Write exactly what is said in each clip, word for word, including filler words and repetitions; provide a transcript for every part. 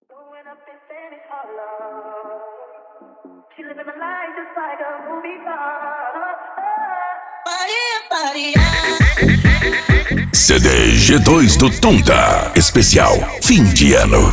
Growing up in Spanish Harlem, she living the life just like a movie star. C D G dois do Tonda, especial fim de ano.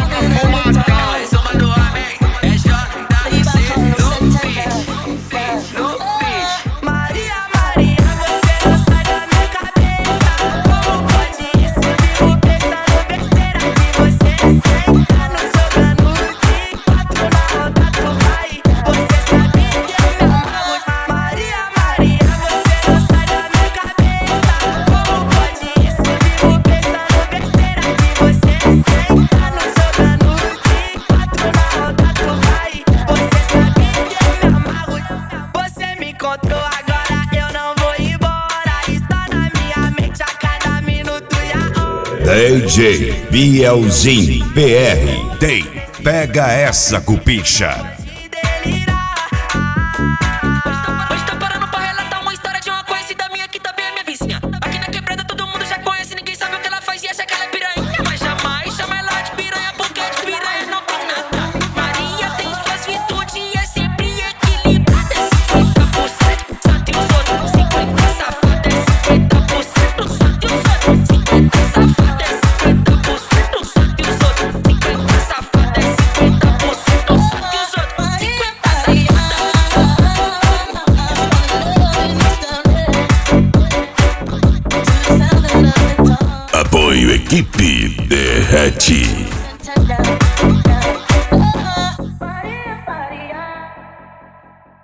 D J Bielzinho P R tem Pega Essa Cupicha. Hoje tô parando pra relatar uma história de uma conhecida minha que também é minha vizinha. Aqui na quebrada todo mundo já conhece, ninguém sabe o que ela faz e acha que ela é piranha. Mas jamais chama ela de piranha, porque de piranha não tem nada. Maria tem suas virtudes e é sempre equilibrada. É cinquenta por cento santo e os outros cinquenta safada. É cinquenta por cento santo e os outros cinquenta safada. É cinquenta por cento santo e os outros cinquenta safada. É cinquenta por cento santo e os outros cinquenta safada. Apoio Equipe Derrete.